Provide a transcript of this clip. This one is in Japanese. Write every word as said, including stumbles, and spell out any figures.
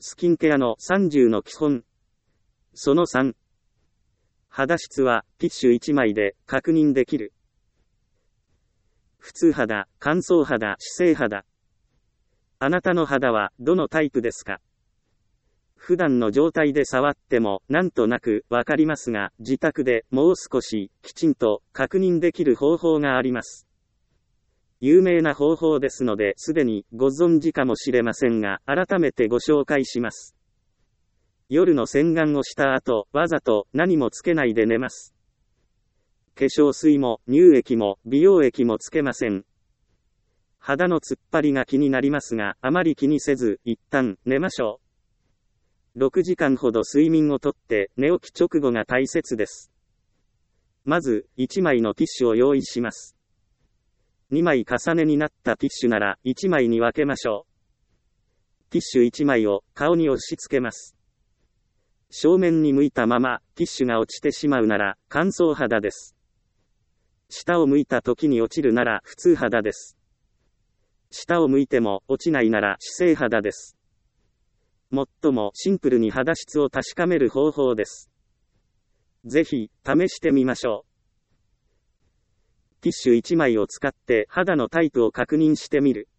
スキンケアのさんじゅうの基本。そのさん。肌質はティッシュいちまいで確認できる。普通肌、乾燥肌、脂性肌。あなたの肌はどのタイプですか？普段の状態で触ってもなんとなくわかりますが、自宅でもう少しきちんと確認できる方法があります。有名な方法ですので、すでにご存知かもしれませんが、改めてご紹介します。夜の洗顔をした後、わざと何もつけないで寝ます。化粧水も乳液も美容液もつけません。肌の突っ張りが気になりますが、あまり気にせず、一旦寝ましょう。ろくじかんほど睡眠をとって、寝起き直後が大切です。まず、いちまいのティッシュを用意します。にまい重ねになったティッシュならいちまいに分けましょう。ティッシュいちまいを顔に押し付けます。正面に向いたままティッシュが落ちてしまうなら乾燥肌です。下を向いた時に落ちるなら普通肌です。下を向いても落ちないなら脂性肌です。最もシンプルに肌質を確かめる方法です。ぜひ試してみましょう。ティッシュいちまいを使って肌のタイプを確認してみる。